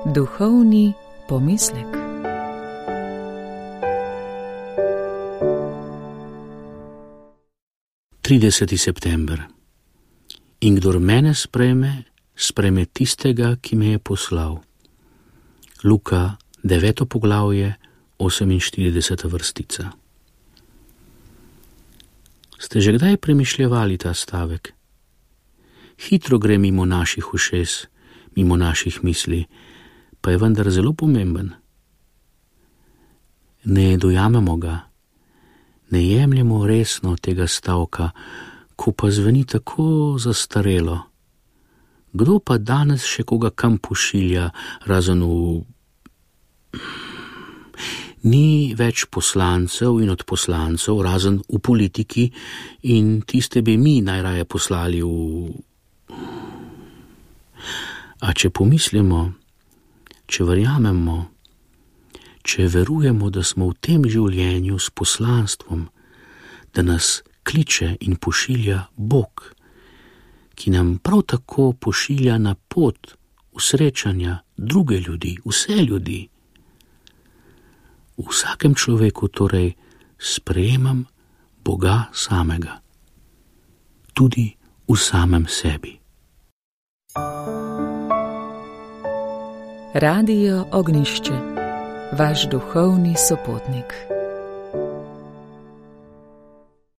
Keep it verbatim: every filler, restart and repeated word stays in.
Duhovni pomislek. trideseti september. In kdor mene sprejme, sprejme tistega, ki me je poslal. Luka, deveto poglavje, oseminštirideseta vrstica. Ste že kdaj premišljevali ta stavek? Hitro gre mimo naših ušes, mimo naših misli, pa je vendar zelo pomemben. Ne dojamemo ga, ne jemljemo resno tega stavka, ko pa zveni tako zastarelo. Kdo pa danes še koga kam pošilja, razen v... Ni več poslancev in odposlancev, razen v politiki, in tiste bi mi najraje poslali v... A če pomislimo, če verjamemo, če verujemo, da smo v tem življenju s poslanstvom, da nas kliče in pošilja Bog, ki nam prav tako pošilja na pot v srečanja druge ljudi, vse ljudi. V vsakem človeku torej sprejemam Boga samega, tudi v samem sebi. Radio Ognjišče, vaš duhovni sopotnik.